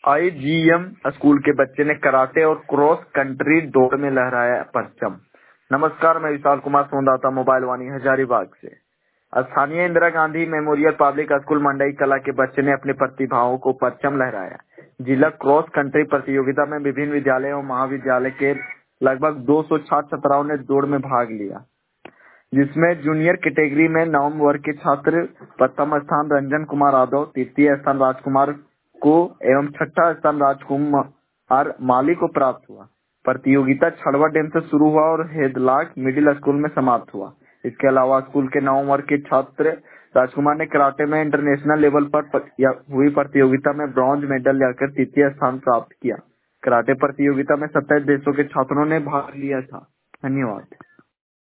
IgM school के बच्चे ने कराटे और क्रॉस कंट्री दौड़ में लहराया परचम। नमस्कार, मैं विशाल कुमार सोनदाता, मोबाइल वाणी हजारीबाग से। स्थानीय Indira Gandhi memorial public school Mandai Kala के बच्चे ने अपनी प्रतिभाओं को परचम लहराया। जिला क्रॉस कंट्री प्रतियोगिता में विभिन्न विद्यालय और महाविद्यालय के लगभग 200 छात्र छात्राओं ने दौड़ में भाग लिया, जिसमें जूनियर कैटेगरी में नवम वर्ग के छात्र प्रथम स्थान रंजन कुमार यादव, तृतीय स्थान राजकुमार को एवं छठा स्थान राजकुमार माली को प्राप्त हुआ। प्रतियोगिता छड़वा डैम से शुरू हुआ और हेदलाक मिडिल स्कूल में समाप्त हुआ। इसके अलावा स्कूल के नवम वर्ग के छात्र राजकुमार ने कराटे में इंटरनेशनल लेवल पर हुई प्रतियोगिता में ब्रॉन्ज मेडल लाकर तृतीय स्थान प्राप्त किया। कराटे प्रतियोगिता में 27 देशों के छात्रों ने भाग लिया था। धन्यवाद।